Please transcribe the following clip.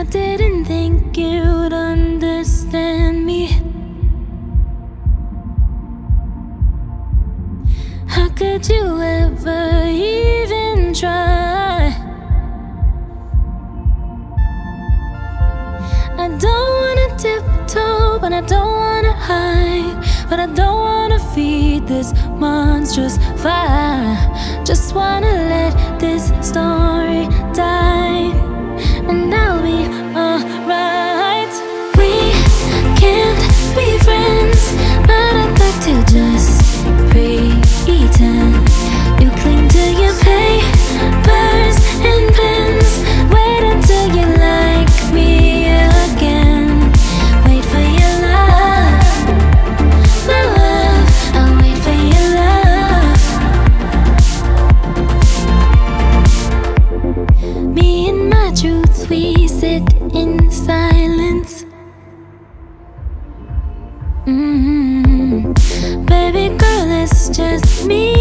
didn't think you'd understand me. How could you ever even try? I don't wanna tiptoe, but I don't wanna hide. But I don't wanna feed this monstrous fire. Just wanna let this story die, and I'll be alright. We can't be friends, but I'd like to just pretend. You cling to your papers and pens. Wait until you like me again. Wait for your love, love. I'll wait for your love. Me and my truth, we sit in silence. Baby girl, it's just me